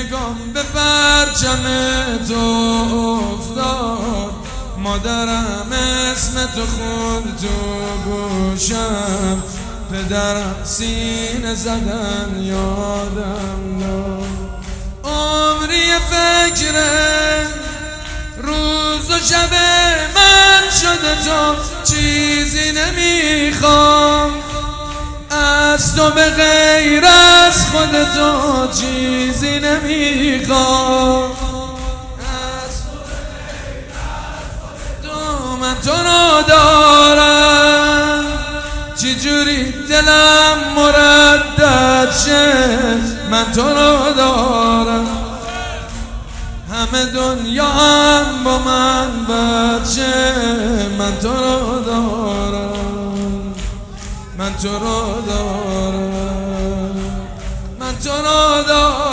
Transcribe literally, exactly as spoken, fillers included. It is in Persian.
نگام به پرچم تو افتاد، مادرم اسم تو خون تو گوشم، پدرم سینه زدن یادم داد. عمری فکر روز و شب من شده، تو چیزی نمیخوام از تو، به غیر از خودتو چیزی نمیخوام. تو من تو رو دارم، چجوری دلم مردد شه، من تو رو دارم. همه دنیا هم با من بچه، من تو رو دارم، من تو رو دارم، من تو رو دارم.